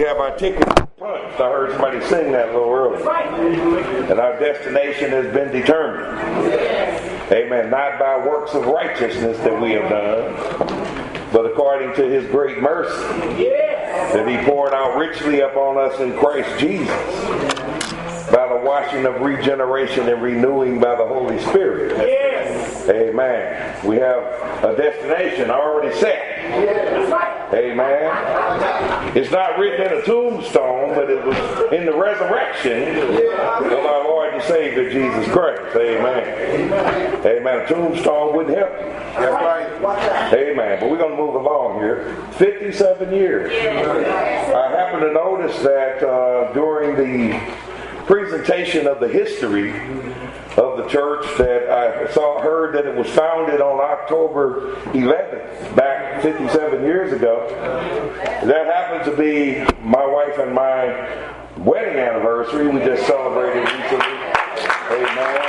have our ticket punched. I heard somebody sing that a little earlier. And our destination has been determined. Amen. Not by works of righteousness that we have done, but according to His great mercy that He poured out richly upon us in Christ Jesus, by the washing of regeneration and renewing by the Holy Spirit. Amen. We have a destination already set. Amen. It's not written in a tombstone, but it was in the resurrection of our Lord and Savior Jesus Christ. Amen. Amen. A tombstone wouldn't help you. That's right. Amen. But we're going to move along here. 57 years. I happen to notice that during the presentation of the history of the church, that I heard that it was founded on October 11th, back 57 years ago. That happens to be my wife and my wedding anniversary. We just celebrated recently. Amen.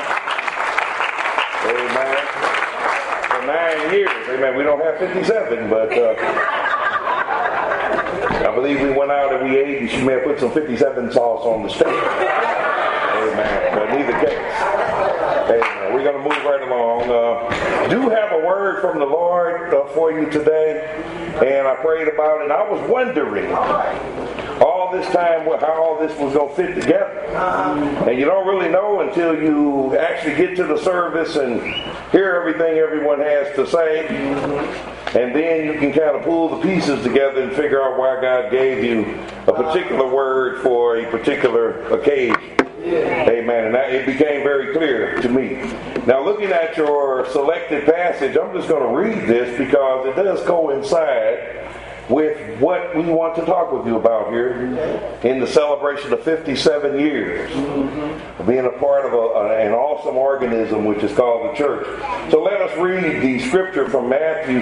Amen. For 9 years. Amen. We don't have 57, but I believe we went out and we ate, and she may have put some 57 sauce on the steak. Amen. But neither case. Amen. We're going to move right along. Do have a word from the Lord for you today, and I prayed about it, and I was wondering all this time how all this was going to fit together. And you don't really know until you actually get to the service and hear everything everyone has to say. And then you can kind of pull the pieces together and figure out why God gave you a particular word for a particular occasion. Amen. And it became very clear to me. Now, looking at your selected passage, I'm just going to read this because it does coincide with what we want to talk with you about here in the celebration of 57 years being a part of an awesome organism which is called the church. So let us read the scripture from Matthew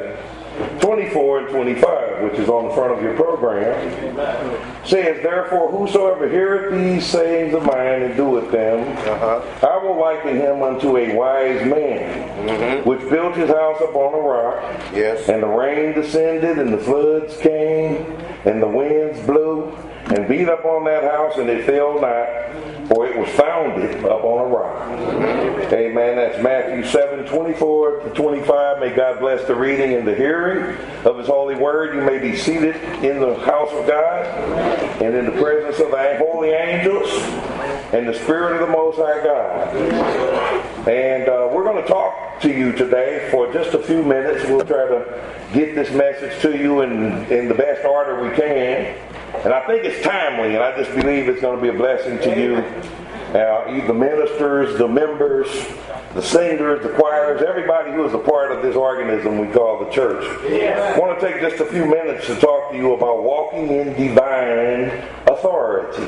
7:24 and 25, which is on the front of your program. It says, "Therefore, whosoever heareth these sayings of mine and doeth them, I will liken him unto a wise man, which built his house upon a rock. And the rain descended, and the floods came, and the winds blew, and beat up on that house, and it fell not, for it was founded upon a rock." Amen. That's Matthew 7:24 to 25. May God bless the reading and the hearing of His holy word. You may be seated in the house of God and in the presence of the holy angels and the Spirit of the Most High God. And we're going to talk to you today for just a few minutes. We'll try to get this message to you in the best order we can. And I think it's timely, and I just believe it's going to be a blessing to you. The ministers, the members, the singers, the choirs, everybody who is a part of this organism we call the church. I want to take just a few minutes to talk to you about walking in divine authority.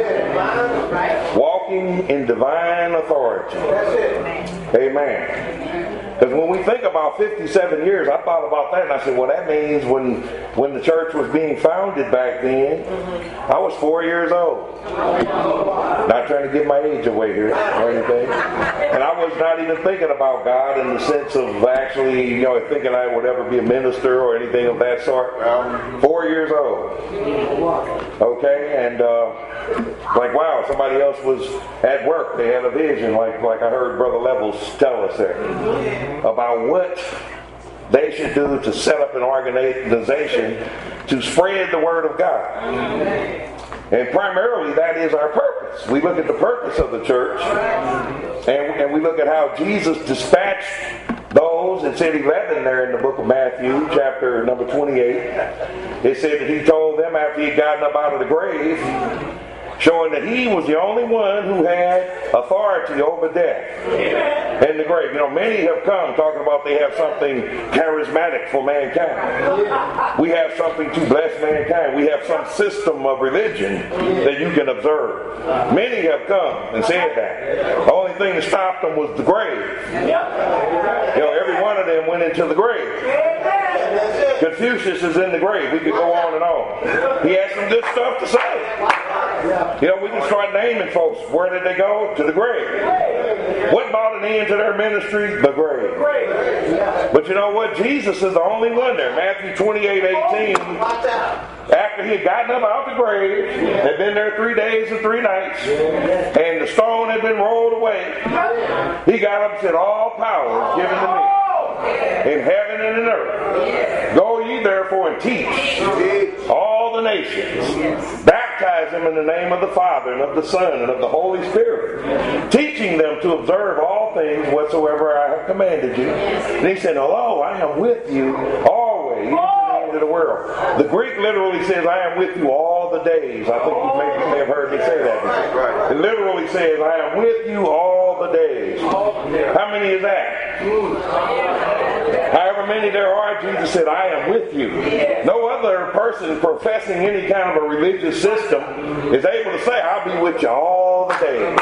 Walking in divine authority. Amen. Because when we think about 57 years, I thought about that and I said, well, that means when the church was being founded back then, I was 4 years old. Not trying to give my age away here or anything. And I was not even thinking about God in the sense of actually, thinking I would ever be a minister or anything of that sort. 4 years old. Okay, and like, wow, somebody else was at work. They had a vision, like I heard Brother Levels tell us there, about what they should do to set up an organization to spread the Word of God. And primarily that is our purpose. We look at the purpose of the church and we look at how Jesus dispatched those. It said 11 there in the book of Matthew, chapter number 28. It said that He told them after He had gotten up out of the grave, showing that He was the only one who had authority over death and the grave. Many have come talking about they have something charismatic for mankind. We have something to bless mankind. We have some system of religion that you can observe. Many have come and said that. The only thing that stopped them was the grave. Every one of them went into the grave. Confucius is in the grave. We could go on and on. He had some good stuff to say. We can start naming folks. Where did they go? To the grave. What brought an end to their ministry? The grave. But you know what? Jesus is the only one there. Matthew 28:18. After he had gotten up out the grave, had been there 3 days and 3 nights, and the stone had been rolled away. He got up and said, all power is given to me in heaven and in earth. Go ye therefore and teach all the nations. Baptize them in the name of the Father and of the Son and of the Holy Spirit, teaching them to observe all things whatsoever I have commanded you. And he said, lo, I am with you always, even to the end of the world. The Greek literally says, I am with you all the days. I think you may have heard me say that before. It literally says, I am with you all the days. How many is that? However many there are, Jesus said, I am with you. No other person professing any kind of a religious system is able to say, I'll be with you all the days.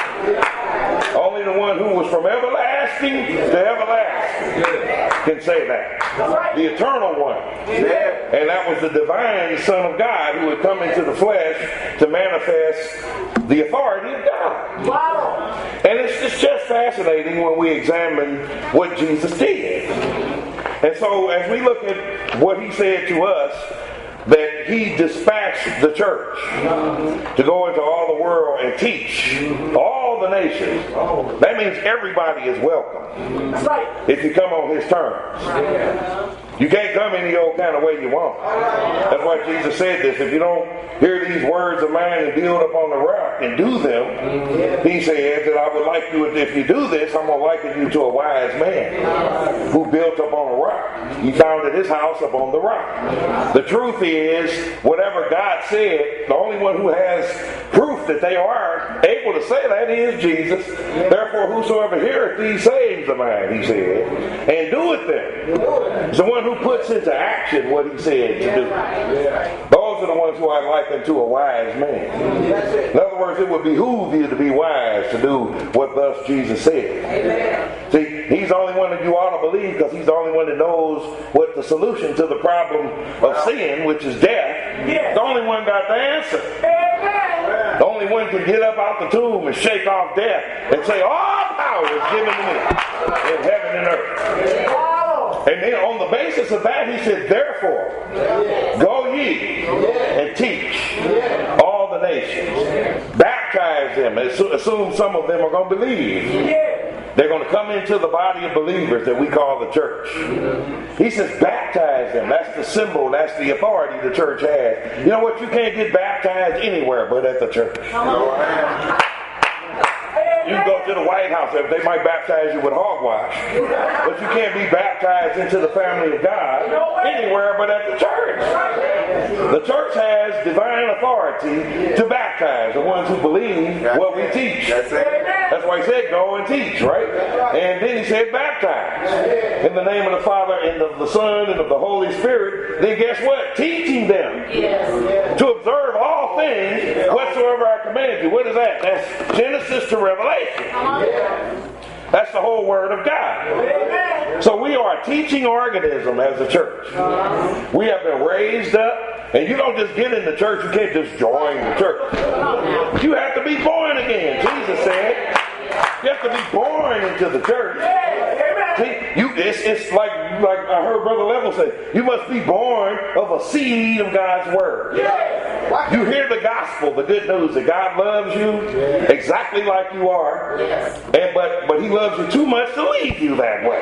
Only the one who was from everlasting to everlasting can say that. The eternal one. And that was the divine Son of God who had come into the flesh to manifest the authority of God. And it's just fascinating when we examine what Jesus did. And so as we look at what he said to us, that he dispatched the church to go into all the world and teach all the nations. That means everybody is welcome. If you come on his terms. You can't come any old kind of way you want. That's why Jesus said this. If you don't hear these words of mine and build upon the rock and do them, he said that I would like you, if you do this, I'm going to liken you to a wise man who built up on a rock. He founded his house upon the rock. The truth is, whatever God said, the only one who has proof that they are able to say that is Jesus. Therefore, whosoever heareth these sayings of mine, he said, and doeth them, is the one who puts into action what he said to do. Those are the ones who I liken to a wise man. In other words, it would behoove you to be wise to do what thus Jesus said. See, he's the only one that you ought to believe because he's the only one that knows what the solution to the problem of sin, which is death. The only one got the answer. The only one can get up out the tomb and shake off death and say, all power is given to me in heaven and earth. And then on the basis of that, he said, therefore, go ye and teach all the nations. Baptize them. Assume some of them are going to believe. They're going to come into the body of believers that we call the church. He says, baptize them. That's the symbol. That's the authority the church has. You know what? You can't get baptized anywhere but at the church. You can go to the White House, they might baptize you with hogwash. But you can't be baptized into the family of God anywhere but at the church. The church has divine authority to baptize the ones who believe what we teach. That's why he said, go and teach, right? And then he said, baptize in the name of the Father and of the Son and of the Holy Spirit. Then guess what? Teaching them to observe all things whatsoever I command you. What is that? That's Genesis to Revelation. That's the whole Word of God. So we are a teaching organism as a church. We have been raised up, and you don't just get in the church, you can't just join the church. You have to be born again. Jesus said, you have to be born into the church. See, it's like I heard Brother Level say, you must be born of a seed of God's Word. You hear the gospel, the good news that God loves you exactly like you are, but he loves you too much to leave you that way.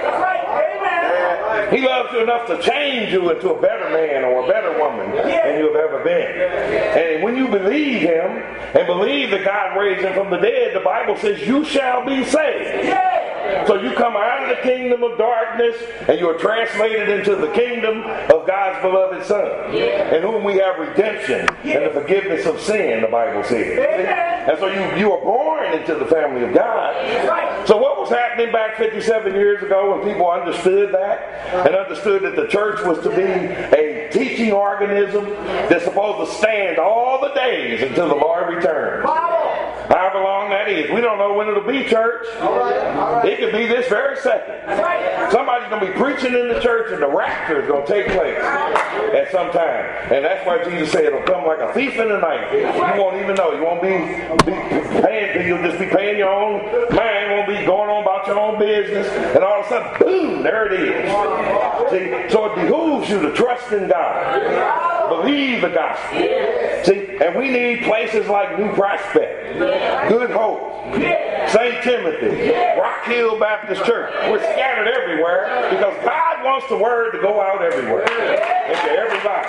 He loves you enough to change you into a better man or a better woman than you have ever been. And when you believe him and believe that God raised him from the dead, the Bible says you shall be saved. So you come out of the kingdom of darkness and you are translated into the kingdom of God's beloved Son, in whom we have redemption and the forgiveness of sin, the Bible says. And so you are born into the family of God. So what was happening back 57 years ago when people understood that and understood that the church was to be a teaching organism that's supposed to stand all the days until the Lord returns? However long that is. We don't know when it'll be, church. It could be this very second. Somebody's going to be preaching in the church and the rapture is going to take place at some time. And that's why Jesus said it'll come like a thief in the night. You won't even know. You won't be paying. You'll just be paying your own mind. You won't be going on about your own business. And all of a sudden, boom, there it is. See, so it behooves you to trust in God. believe the gospel. See, and we need places like New Prospect, Good Hope, St. Timothy, Rock Hill Baptist Church. We're scattered everywhere because God wants the word to go out everywhere and to everybody.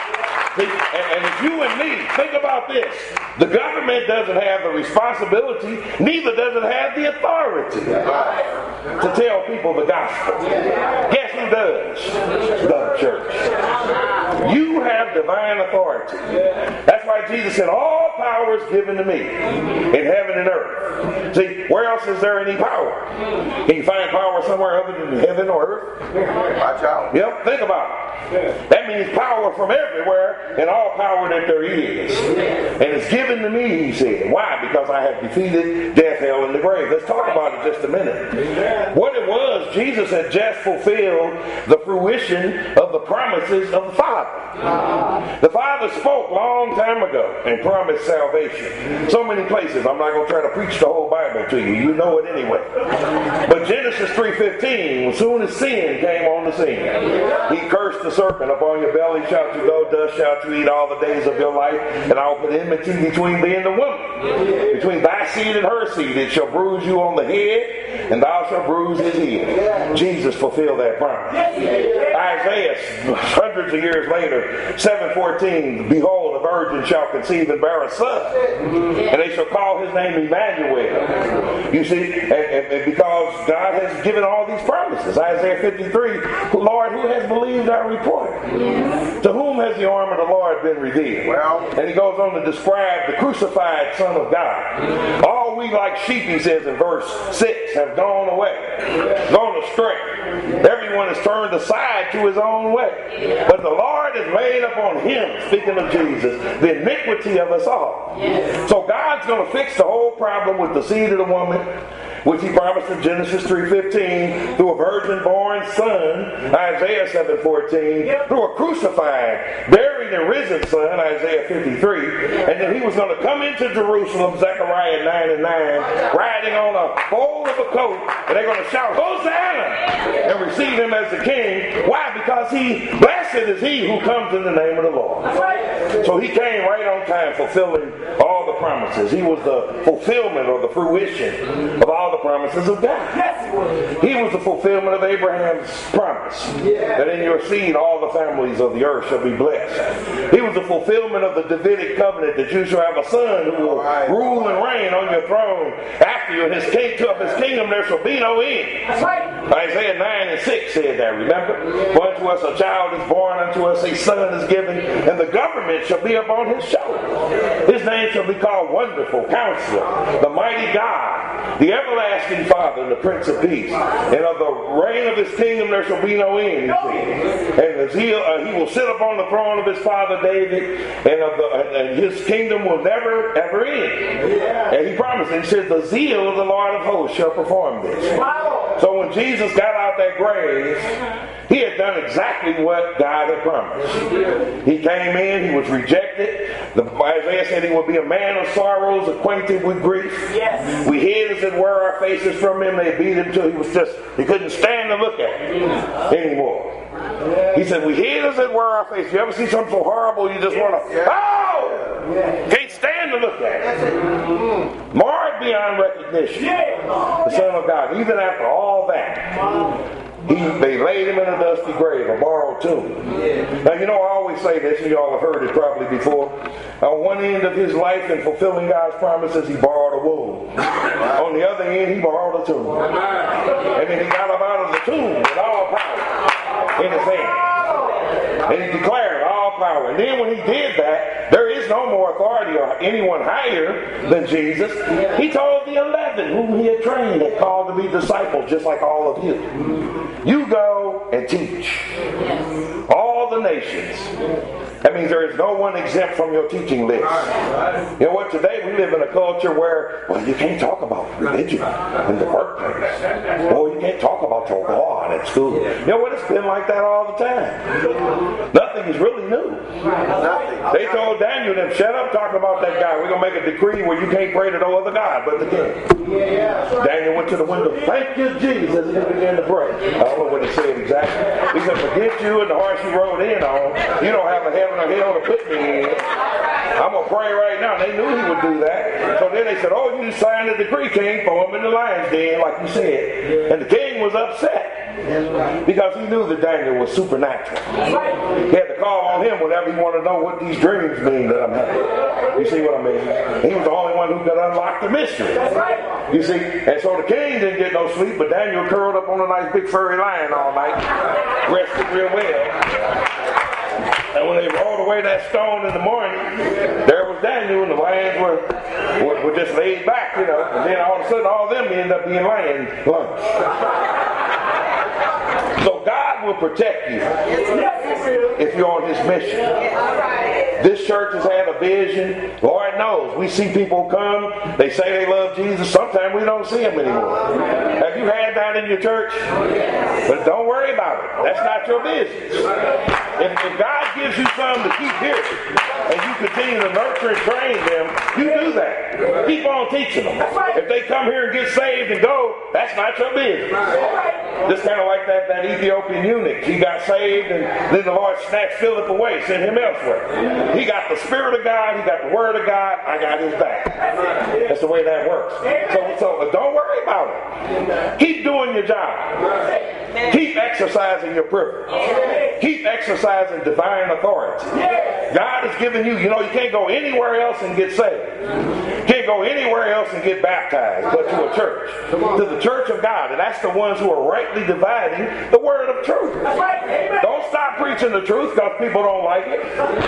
And if you and me, think about this. The government doesn't have the responsibility, neither does it have the authority to tell people the gospel. Guess who does? The church. You have divine authority. That's why Jesus said, all power is given to me in heaven and earth. See, where else is there any power? Can you find power somewhere other than heaven or earth? Watch out. Yep, think about it. That means power from everywhere and all power that there is. And it's given to me, he said. Why? Because I have defeated death, hell, and the grave. Let's talk about it just a minute. What it was, Jesus had just fulfilled the fruition of the promises of the Father. The Father spoke long time ago and promised salvation. So many places. I'm not going to try to preach the whole Bible to you. You know it anyway. But Genesis 3:15, as soon as sin came on the scene, he cursed the serpent. Upon your belly shalt you go, dust shalt you eat all the days of your life, and I will put enmity between thee and the woman. Between thy seed and her seed, it shall bruise you on the head, and thou shalt bruise his heel. Jesus fulfilled that promise. Isaiah, hundreds of years later, 7:14, behold, a virgin shall conceive and bear a son, and they shall call his name Emmanuel. You see, and because God has given all these promises. Isaiah 53, Lord, who has believed our report? To whom has the arm of the Lord been revealed? And he goes on to describe the crucified Son of God. All we like sheep, he says in verse 6, have gone away, gone astray. Everyone has turned aside to his own way. But the Lord has laid upon him, speaking of Jesus, the iniquity of us all. So God's going to fix the whole problem with the seed of the woman, which he promised in Genesis 3:15, through a virgin-born son, Isaiah 7:14, through a crucified, buried, and risen son, Isaiah 53, and then he was going to come into Jerusalem, Zechariah 9:9, riding on a foal of a coat, and they're going to shout, Hosanna, and receive him as the king. Why? Because blessed is he who comes in the name of the Lord. So he came right on time, fulfilling all the promises. He was the fulfillment or the fruition of all the promises of God. He was the fulfillment of Abraham's promise that in your seed all the families of the earth shall be blessed. He was the fulfillment of the Davidic covenant that you shall have a son who will rule and reign on your throne after you, and of his kingdom there shall be no end. Isaiah 9:6 said that, remember? For unto us a child is born, unto us a son is given, and the government shall be upon his shoulder. His name shall be called Wonderful Counselor, the Mighty God, the Everlasting Father, and the Prince of Peace. And of the reign of his kingdom there shall be no end, he said. And he will sit upon the throne of his father David, and his kingdom will never ever end. And he promised, and he said, the zeal of the Lord of hosts shall perform this. So when Jesus got out that grave, he had done exactly what God had promised. He came in, he was rejected. Isaiah said he would be a man of sorrows, acquainted with grief. We hid, as it were, our faces from him. They beat him till he couldn't stand to look at him anymore. He said, we hid, as it were, our faces. You ever see something so horrible you just want to, can't stand to look at it. Marred beyond recognition. The Son of God. Even after all that, they laid him in a dusty grave, a borrowed tomb. Now, I always say this, and you all have heard it probably before. On one end of his life in fulfilling God's promises, he borrowed a womb. On the other end, he borrowed a tomb. And then he got up out of the tomb with all power in his hand. And he declared all power. And then when he did that, there is no more authority or anyone higher than Jesus. He told the 11 whom he had trained and called to be disciples, just like all of you. You go and teach all the nations. That means there is no one exempt from your teaching list. You know what? Today we live in a culture where, you can't talk about religion in the workplace. You can't talk talk about your God at school. You know what? It's been like that all the time. Nothing is really new. They told Daniel, them, shut up talking about that guy. We're going to make a decree where you can't pray to no other God but the king. Daniel went to the window. Thank you, Jesus. And he began to pray. I don't know what he said exactly. He said, forget you and the horse you rode in on. You don't have a heaven or hell to put me in. I'm going to pray right now. They knew he would do that. So then they said, oh, you signed a decree, king, for him in the lion's den, like you said. And the king was upset because he knew that Daniel was supernatural. He had to call on him whenever he wanted to know what these dreams mean that I'm having. You see what I mean? He was the only one who could unlock the mystery. You see? And so the king didn't get no sleep, but Daniel curled up on a nice big furry lion all night, rested real well. And when they rolled away that stone in the morning, there was Daniel, and the lions were just laid back, you know. And then all of a sudden, all of them ended up being lion lunch. So God will protect you if you're on His mission. This church has had a vision. Lord knows. We see people come. They say they love Jesus. Sometimes we don't see them anymore. Have you had that in your church? But don't worry about it. That's not your business. If God gives you something to keep here, and you continue to nurture and train them, you do that. Keep on teaching them. If they come here and get saved and go, that's not your business. Just kind of like that Ethiopian eunuch. He got saved, and then the Lord snatched Philip away, sent him elsewhere. He got the Spirit of God, he got the Word of God, I got his back. That's the way that works. So don't worry about it. Keep doing your job. Keep exercising your privilege. Keep exercising divine authority. God has given you, you can't go anywhere else and get saved. You can't go anywhere else and get baptized but to a church. To the church of God. And that's the ones who are rightly dividing the word of truth. Don't stop preaching the truth because people don't like it.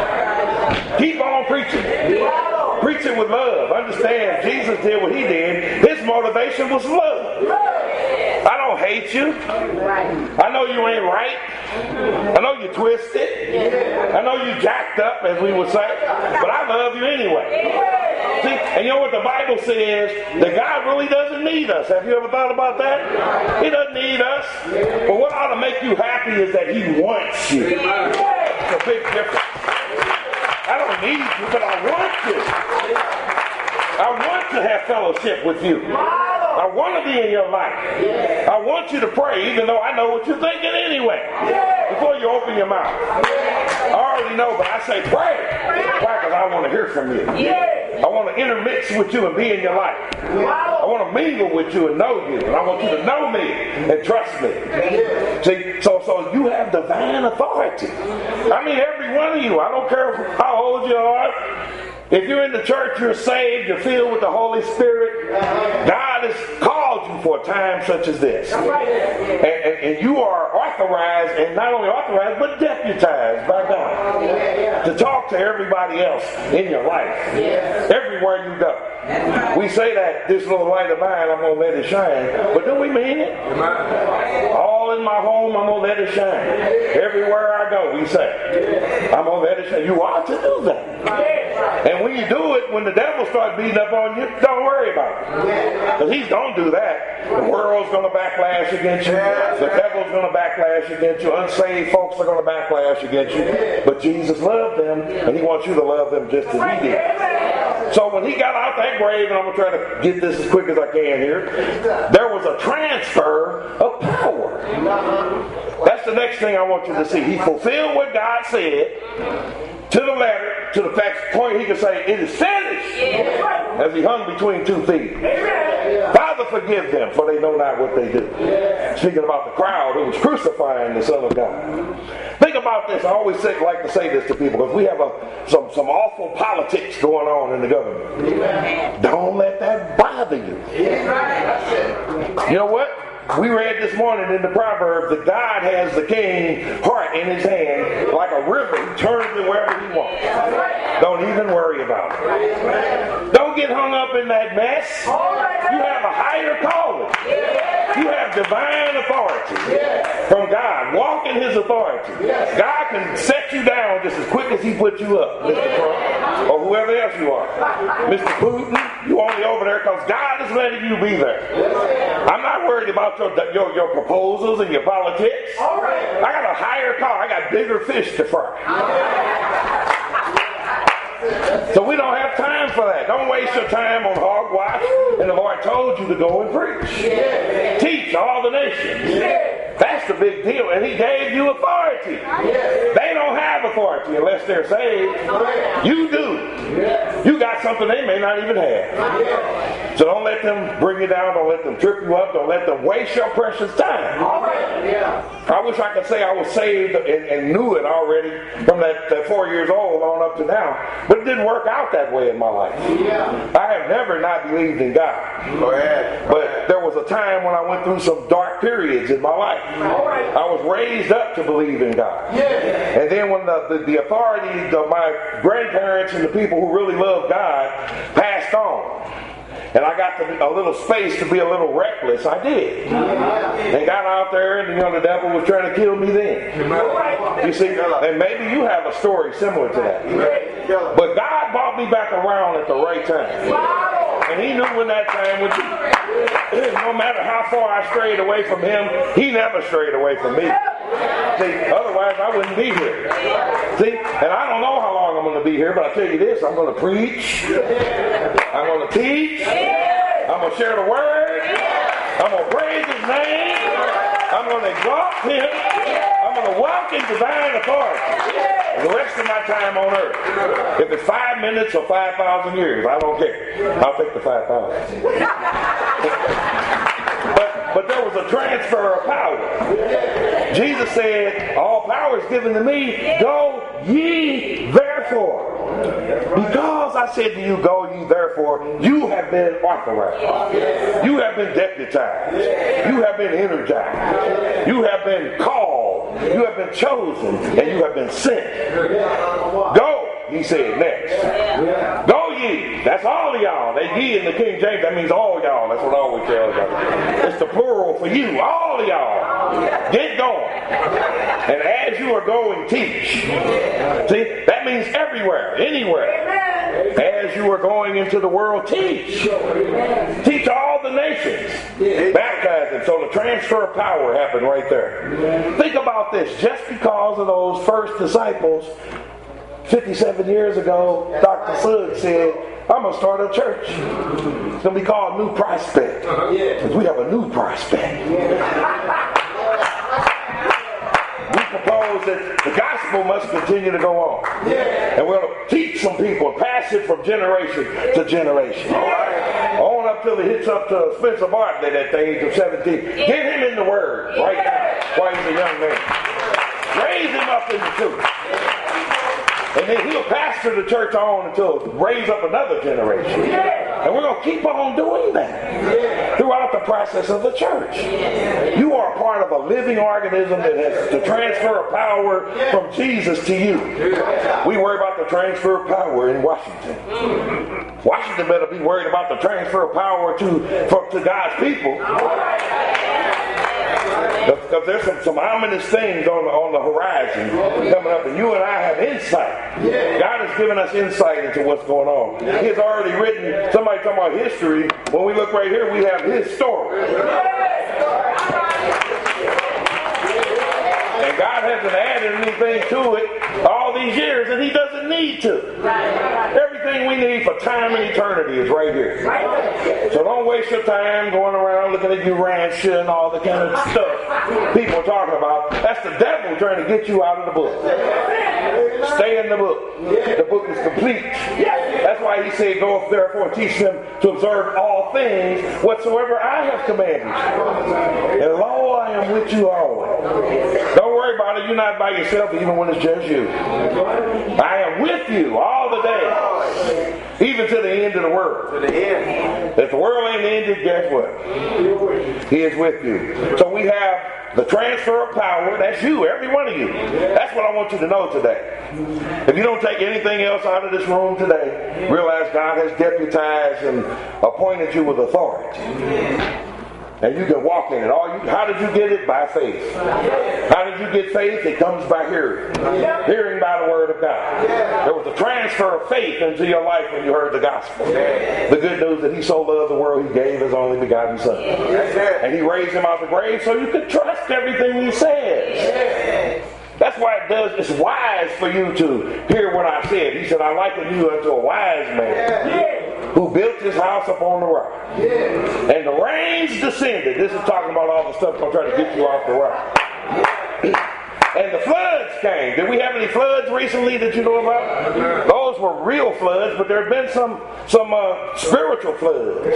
Keep on preaching it. Preach it with love. Understand, Jesus did what He did. His motivation was love. I don't hate you. I know you ain't right. I know you twisted. I know you jacked up, as we would say. But I love you anyway. See, and you know what the Bible says? That God really doesn't need us. Have you ever thought about that? He doesn't need us. But what ought to make you happy is that He wants you. It's a big difference. I don't need you, but I want you. I want to have fellowship with you. I want to be in your life. I want you to pray, even though I know what you're thinking anyway. Before you open your mouth. I already know, but I say pray. Why? Because I want to hear from you. I want to intermix with you and be in your life. I want to mingle with you and know you. And I want you to know me and trust me. See, so you have divine authority. I mean, every one of you. I don't care how old you are. If you're in the church, you're saved, you're filled with the Holy Spirit. God has called you for a time such as this. And you are authorized, and not only authorized, but deputized by God to talk to everybody else in your life, everywhere you go. We say that this little light of mine, I'm going to let it shine. But do we mean it? All in my home, I'm going to let it shine. Everywhere I go, we say, I'm going to let it shine. You ought to do that. And when you do it, when the devil starts beating up on you, don't worry about it. Because he's going to do that. The world's going to backlash against you. The devil's going to backlash against you. Unsaved folks are going to backlash against you. But Jesus loved them, and He wants you to love them just as He did. So when He got out that grave, and I'm going to try to get this as quick as I can here, there was a transfer of power. That's the next thing I want you to see. He fulfilled what God said to the letter, to the fact point He could say, it is finished, as He hung between two feet. Father, forgive them, for they know not what they do. Speaking about the crowd who was crucifying the Son of God. Think about this. I always like to say this to people, because we have some awful politics going on in the government. Don't let that bother you. You know what? We read this morning in the Proverbs that God has the king's heart in His hand like a river. He turns it wherever He wants. Don't even worry about it. Don't get hung up in that mess. You have a higher calling. You have divine authority from God. Walk in His authority. God can set you down just as quick as He put you up, Mr. Trump. or whoever else you are. Mr. Putin, you only over there because God is letting you be there. I'm not worried about your proposals and your politics. I got a higher car. I got bigger fish to fry. So we don't have time for that. Don't waste your time on hogwash. And the Lord told you to go and preach. Teach all the nations. That's the big deal. And He gave you authority. They don't have authority unless they're saved. You do. You got something they may not even have. So don't let them bring you down. Don't let them trip you up. Don't let them waste your precious time. I wish I could say I was saved and knew it already from that 4 years old on up to now. But it didn't work out that way in my life. I have never not believed in God. But there was a time when I went through some dark periods in my life. I was raised up to believe in God. And then when the authority of my grandparents and the people who really loved God passed on, and I got a little space to be a little reckless, I did. And got out there, and the devil was trying to kill me then. You see, and maybe you have a story similar to that. But God brought me back around at the right time. And He knew when that time would be. No matter how far I strayed away from Him, He never strayed away from me. See, otherwise I wouldn't be here. See, and I don't know how long I'm going to be here, but I'll tell you this, I'm going to preach, I'm going to teach, I'm going to share the word, I'm going to praise His name, I'm going to exalt Him, I'm going to walk in divine authority the rest of my time on earth. If it's 5 minutes or 5,000 years, I don't care. I'll take the 5,000. But there was a transfer of power. Jesus said, all power is given to me. Go ye therefore. Because I said to you, go ye therefore, you have been authorized. You have been deputized. You have been energized. You have been called. You have been chosen. And you have been sent. Go, He said next. Go ye. That's all of y'all. That ye in the King James, that means all y'all. That's what I always tell you. It's the plural for you. All of y'all. Get going. And as you are going, teach. See, that means everywhere, anywhere. As you are going into the world, teach. Teach all the nations. Baptize them. So the transfer of power happened right there. Think about this. Just because of those first disciples, 57 years ago, Dr. Sugg said, I'm going to start a church. It's going to be called New Prospect. Because we have a new prospect. We propose that the gospel must continue to go on. And we're going to teach some people, pass it from generation to generation. On up till he hits up to Spencer Bartlett at the age of 17. Get him in the Word right now while he's a young man. Raise him up in the truth. And then he'll pastor the church on until raise up another generation. And we're going to keep on doing that throughout the process of the church. You are a part of a living organism that has the transfer of power from Jesus to you. We worry about the transfer of power in Washington. Washington better be worried about the transfer of power to God's people. Because there's some ominous things on the horizon coming up, and you and I have insight. God has given us insight into what's going on. He has already written, somebody talking about history, when we look right here, we have His story. And God hasn't added anything to it all these years, and He doesn't need to. Everything we need for time and eternity is right here. So don't waste your time going around looking at Urantia and all the kind of stuff people are talking about. That's the devil trying to get you out of the book. Stay in the book. The book is complete. That's why He said, go therefore and teach them to observe all things whatsoever I have commanded you. And lo, I am with you always. Don't worry about it. You're not by yourself even when it's just you. I am with you all the day, even to the end of the world. To the end. If the world ain't ended, guess what? He is with you. So we have the transfer of power. That's you, every one of you. That's what I want you to know today. If you don't take anything else out of this room today, realize God has deputized and appointed you with authority. And you can walk in it. How did you get it? By faith. How did you get faith? It comes by hearing. Hearing by the word of God. There was a transfer of faith into your life when you heard the gospel. The good news that he so loved the world, he gave his only begotten son. And he raised him out of the grave so you could trust everything he says. That's why it's wise for you to hear what I said. He said, I liken you unto a wise man who built his house upon the rock. And the rains descended. This is talking about all the stuff I'm trying to get you off the rock. And the floods came. Did we have any floods recently that you know about? Those were real floods, but there have been some spiritual floods.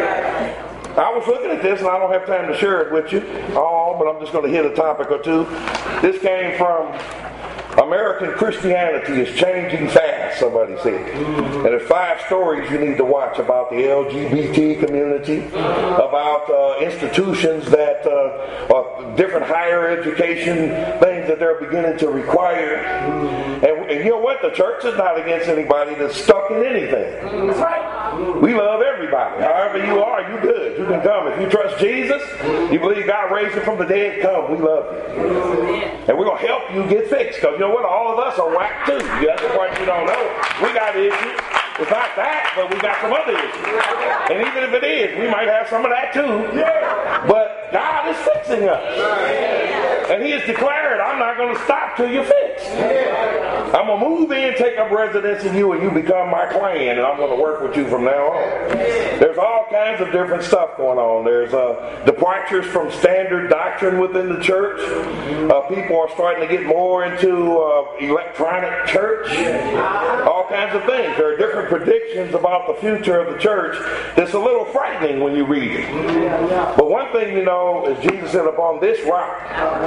I was looking at this, and I don't have time to share it with you all, but I'm just going to hit a topic or two. This came from American Christianity is Changing Fast, somebody said. And there's 5 stories you need to watch about the LGBT community, about institutions that different higher education things that they're beginning to require. And you know what? The church is not against anybody that's stuck in anything. That's right. We love everybody. However you are, you good. You can come. If you trust Jesus, you believe God raised him from the dead, come. We love you. And we're going to help you get fixed. Because you know what? All of us are whacked too. That's the part you don't know. We got issues. It's not that, but we got some other issues. And even if it is, we might have some of that too. But God is fixing us. And he has declared, I'm not going to stop till you're fixed. I'm going to move in, take up residence in you, and you become my client, and I'm going to work with you from now on. There's all kinds of different stuff going on. There's departures from standard doctrine within the church. People are starting to get more into electronic church. All kinds of things. There are different predictions about the future of the church that's a little frightening when you read it. But one thing you know is Jesus said, upon this rock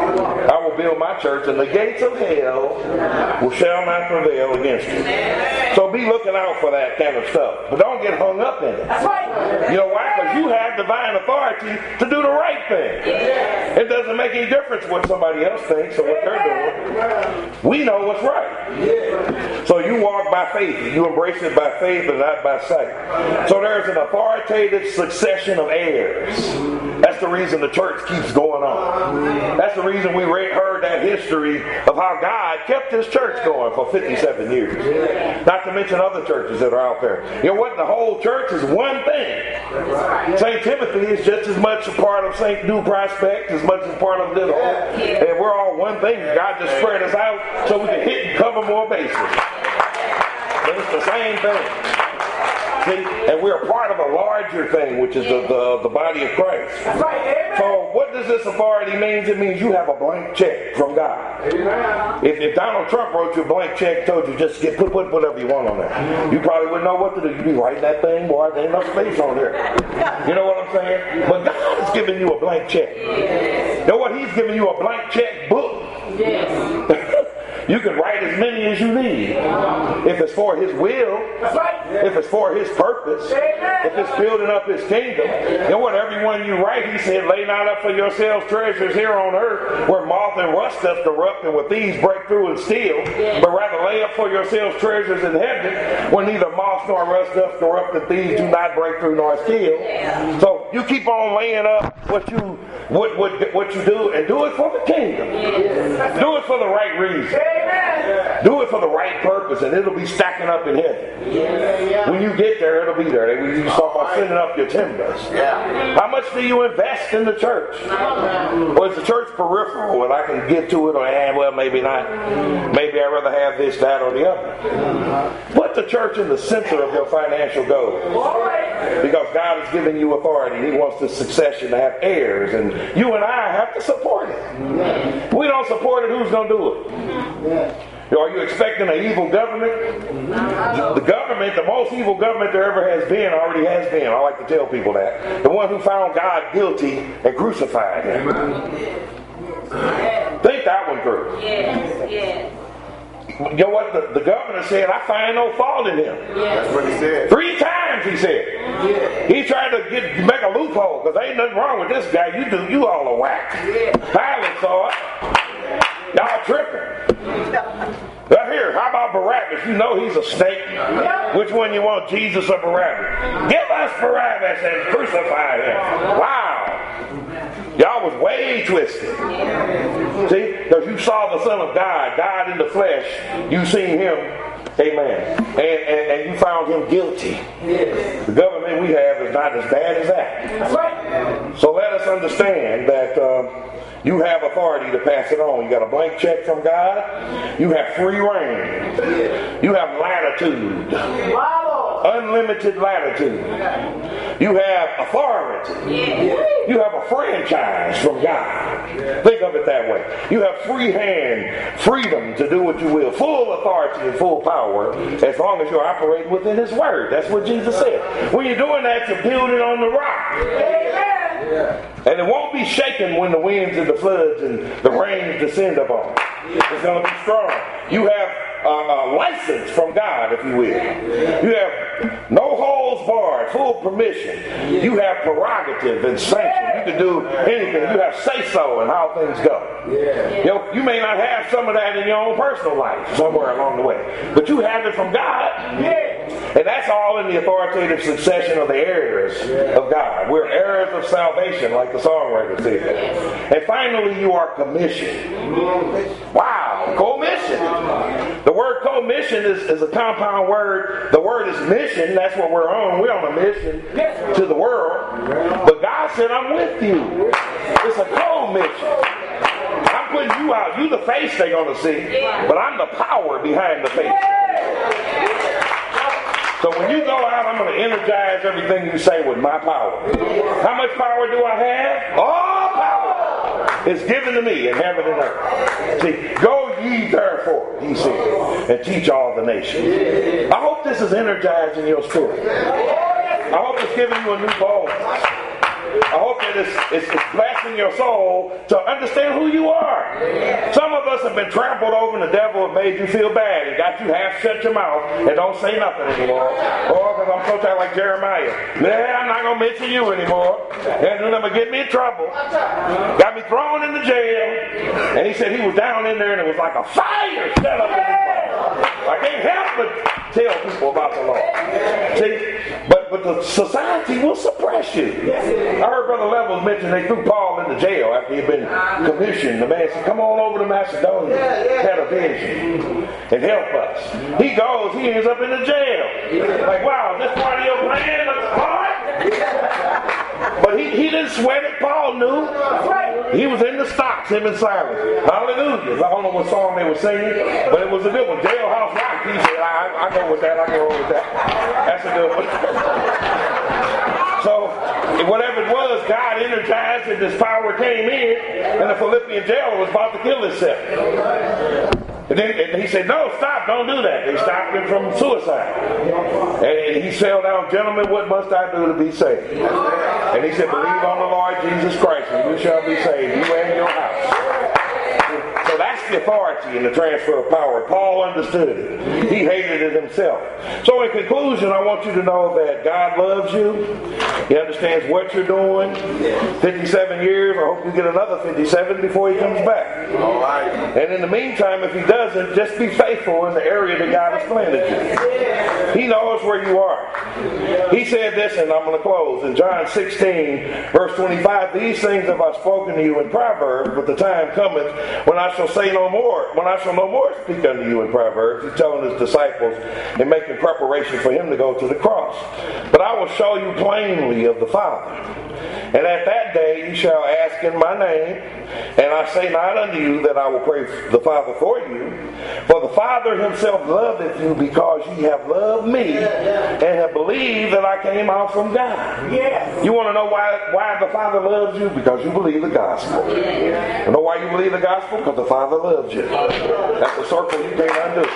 I will build my church, and the gates of hell shall not prevail against it. So be looking out for that kind of stuff. But don't get hung up in it. You know why? Because you have divine authority to do the right thing. It doesn't make any difference what somebody else thinks or what they're doing. We know what's right. So you walk by faith. You embrace it by faith and not by sight. So there's an authoritative succession of heirs. That's the reason the church keeps going on. That's the reason we heard that history of how God kept his church going for 57 years. Not to mention other churches that are out there. You know what? The whole church is one thing. St. Timothy is just as much a part of St. New Prospect as much as part of this whole. And we're all one thing. God just spread us out so we can hit and cover more bases. But it's the same thing. See? And we're a part of a larger thing, which is the body of Christ. So what does this authority mean? It means you have a blank check from God. If Donald Trump wrote you a blank check, told you just put whatever you want on there, you probably wouldn't know what to do. You'd be writing that thing, boy, there ain't enough space on there. You know what I'm saying? But God is giving you a blank check. You know what? He's giving you a blank check book. You can write as many as you need. If it's for his will, if it's for his purpose, if it's building up his kingdom. You know what? Every one you write, he said, lay not up for yourselves treasures here on earth where moth and rust doth corrupt and where thieves break through and steal, but rather lay up for yourselves treasures in heaven where neither moth nor rust doth corrupt and thieves do not break through nor steal. So you keep on laying up what you do, and do it for the kingdom. Do it for the right reason. Do it for the right purpose, and it'll be stacking up in heaven. When you get there, it'll be there. When you start by sending up your timbers. How much do you invest in the church? Or is the church peripheral and I can get to it, or well, maybe not. Maybe I'd rather have this, that, or the other. Put the church in the center of your financial goals. Because God has given you authority. He wants the succession to have heirs, and you and I have to support it. If we don't support it, who's going to do it? Are you expecting an evil government? The government, the most evil government there ever has been, already has been. I like to tell people that. The one who found God guilty and crucified him. Think that one through. Yes. You know what? The governor said, I find no fault in him. That's what he said. 3 times he said. He tried to make a loophole because ain't nothing wrong with this guy. You all are whack. Pilate saw it. Y'all tripping. Right here, how about Barabbas? You know he's a snake. Which one you want, Jesus or Barabbas? Give us Barabbas and crucify him. Wow. Y'all was way twisted. See? Because you saw the Son of God, God in the flesh. You seen him. Amen. And you found him guilty. The government we have is not as bad as that. So let us understand that you have authority to pass it on. You got a blank check from God. You have free reign. You have latitude. Unlimited latitude. You have authority. You have a franchise from God. Think of it that way. You have free hand, freedom to do what you will. Full authority and full power as long as you're operating within his word. That's what Jesus said. When you're doing that, you're building on the rock. And it won't be shaken when the winds and the floods and the rains descend upon it. It's going to be strong. You have a license from God, if you will. You have no holds barred, full permission. You have prerogative and sanction. You can do anything. You have say-so in how things go. You may not have some of that in your own personal life somewhere along the way, but you have it from God. And that's all in the authoritative succession of the heirs of God. We're heirs of salvation, like the songwriter said. And finally, you are commissioned. Wow, commission. The word commission is a compound word. The word is mission. That's what we're on. We're on a mission to the world. But God said, I'm with you. It's a commission. I'm putting you out. You the face they're going to see. But I'm the power behind the face. So when you go out, I'm going to energize everything you say with my power. How much power do I have? All power is given to me in heaven and earth. See, go ye therefore, he said, and teach all the nations. I hope this is energizing your spirit. I hope it's giving you a new boldness. I hope that it's blessing your soul to understand who you are. Some of us have been trampled over and the devil has made you feel bad and got you half shut your mouth and don't say nothing anymore. Oh, because I'm so tired like Jeremiah. I'm not going to mention you anymore. And then I'm going to get me in trouble. Got me thrown in the jail. And he said he was down in there and it was like a fire set up in his body. I can't help but tell people about the Lord. See, but the society will suppress you. I heard Brother Levels mention they threw Paul in the jail after he'd been commissioned. The man said, come on over to Macedonia. Had a vision and help us. He goes, he ends up in the jail. Like, wow, is this part of your plan? But he didn't sweat it. Paul knew. He was in the stocks, him and Silas. Hallelujah. I don't know what song they were singing, but it was a good one. Jailhouse Rock. He said, I go with that. I go with that. That's a good one. So, whatever it was, God energized and this power came in, and the Philippian jailer was about to kill himself. And he said, no, stop, don't do that. They stopped him from suicide. And he fell down, gentlemen, what must I do to be saved? And he said, believe on the Lord Jesus Christ, and you shall be saved, you and your house. So that's the authority in the transfer of power. Paul understood it. He hated it himself. So in conclusion, I want you to know that God loves you. He understands what you're doing. 57 years. I hope you get another 57 before he comes back. All right. And in the meantime, if he doesn't, just be faithful in the area that God has planted you. He knows where you are. He said this, and I'm going to close. In John 16, verse 25, these things have I spoken to you in Proverbs, but the time cometh when I shall say no more. When I shall no more speak unto you in Proverbs. He's telling his disciples and making preparation for him to go to the cross. But I will show you plainly of the Father. And at that day you shall ask in my name, and I say not unto you that I will pray the Father for you, for the Father himself loveth you because ye have loved me and have believed that I came out from God. You want to know why the Father loves you? Because you believe the gospel. You know why you believe the gospel? Because the Father loves you. That's a circle you can't undo.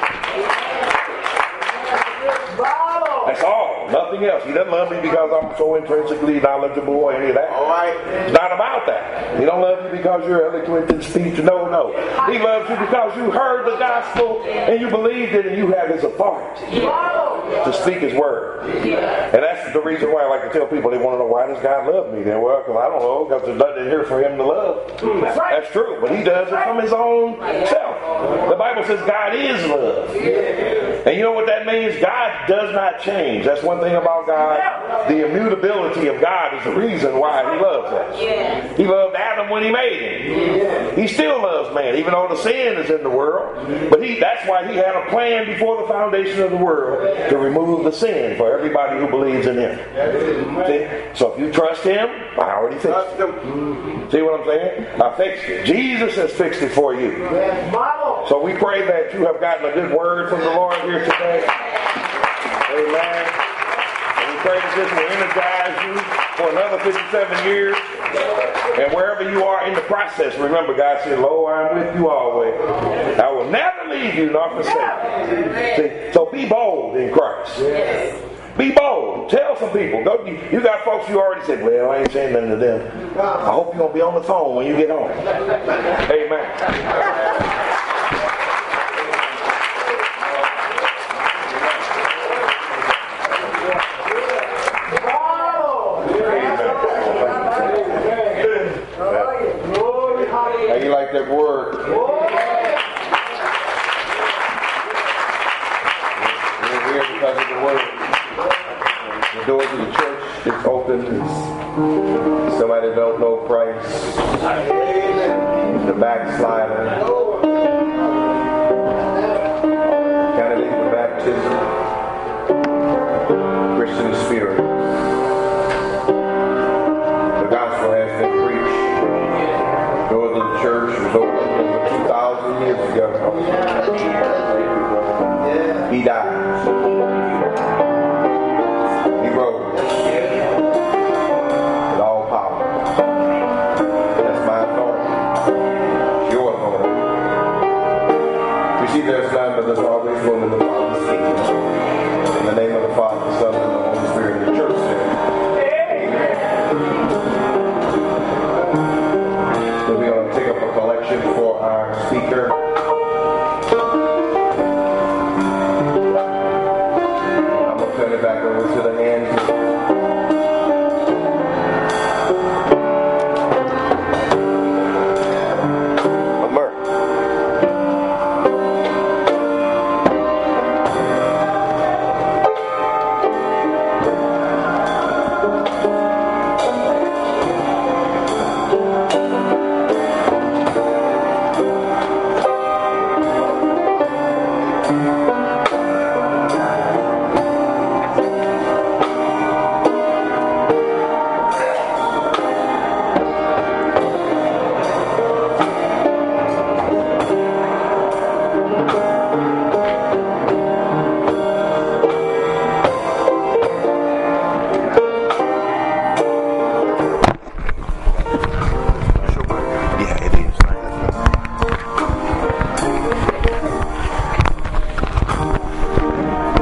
That's all. Nothing else. He doesn't love me because I'm so intrinsically knowledgeable or any of that. All right. It's not about that. He don't love you because you're eloquent in speech. No. He loves you because you heard the gospel and you believed it and you have his authority to speak his word. And that's the reason why I like to tell people, they want to know, why does God love me? Then, well, because I don't know, because there's nothing here for him to love. That's true. But he does it from his own self. The Bible says God is love. And you know what that means? God does not change. That's one thing about God. The immutability of God is the reason why he loves us. He loved Adam when he made him. He still loves man, even though the sin is in the world. But that's why he had a plan before the foundation of the world to remove the sin for everybody who believes in him. See? So if you trust him, I already fixed it. See what I'm saying? I fixed it. Jesus has fixed it for you. So we pray that you have gotten a good word from the Lord here today. Amen. And we pray that this will energize you for another 57 years. And wherever you are in the process, remember God said, "Lo, I'm with you always. I will never leave you nor forsake you." See? So be bold in Christ. Be bold. Tell some people. You got folks you already said, "Well, I ain't saying nothing to them. I hope you're going to be on the phone when you get home." Amen. How you like that word? We're here because of the word. The doors of the church is open. Somebody don't know Christ. The backslider. Candidate for baptism. Christian spirit. The gospel has been preached. The doors of the church was opened over 2,000 years ago. He died.